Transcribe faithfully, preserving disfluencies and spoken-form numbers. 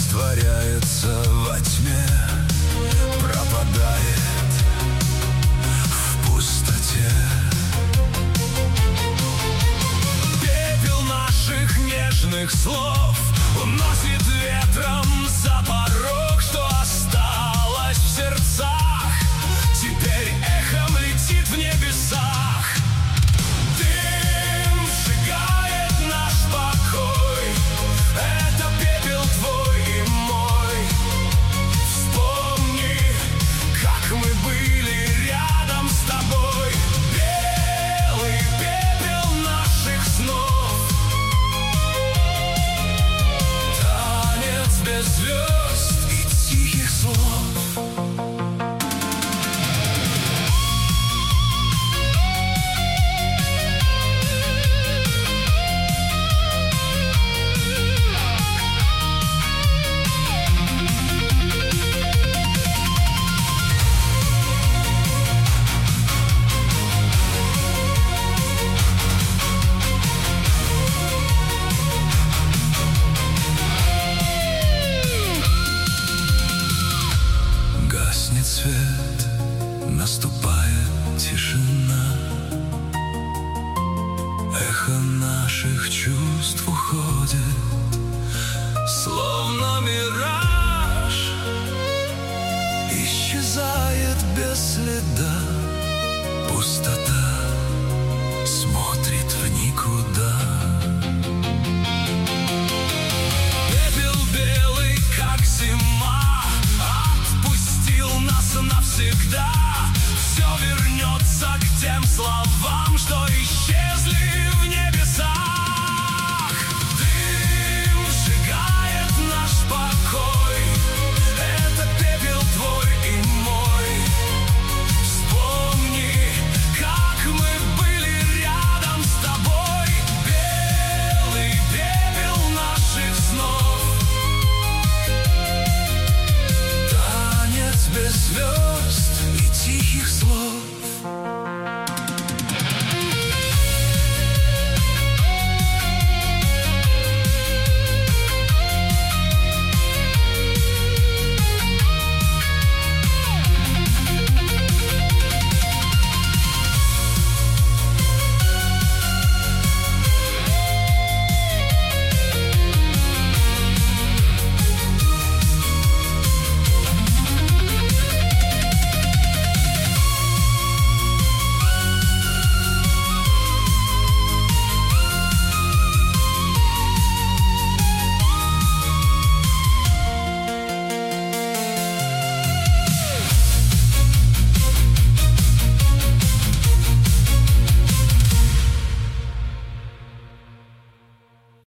растворяется во тьме, пропадает в пустоте. Пепел наших нежных слов уносит ветром за порог, что осталось в сердцах, теперь эхом летит в небесах. Дым сжигает наш покой, это пепел твой и мой. Вспомни, как мы были рядом с тобой. Белый пепел наших снов, танец без звезд и тихих слов. Гаснет свет, наступает тишина, эхо наших чувств